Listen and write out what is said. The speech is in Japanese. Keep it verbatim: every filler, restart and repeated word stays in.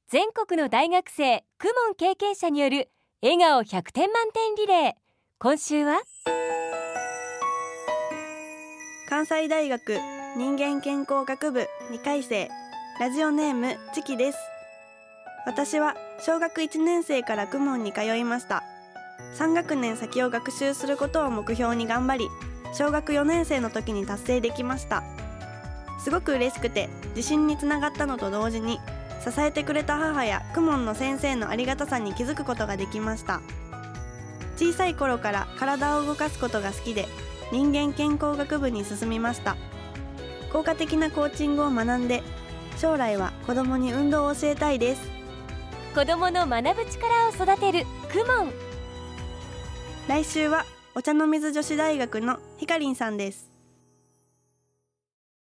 全国の大学生公文経験者による笑顔ひゃくてん満点リレー。今週は関西大学人間健康学部にかい生、ラジオネームチキです。私は小学いちねん生から公文に通いました。さん学年先を学習することを目標に頑張り、小学よねん生の時に達成できました。すごく嬉しくて自信につながったのと同時に、支えてくれた母や公文の先生のありがたさに気づくことができました。小さい頃から体を動かすことが好きで、人間健康学部に進みました。効果的なコーチングを学んで、将来は子どもに運動を教えたいです。 子どもの学ぶ力を育てる公文。 来週はお茶の水女子大学のひかりんさんです。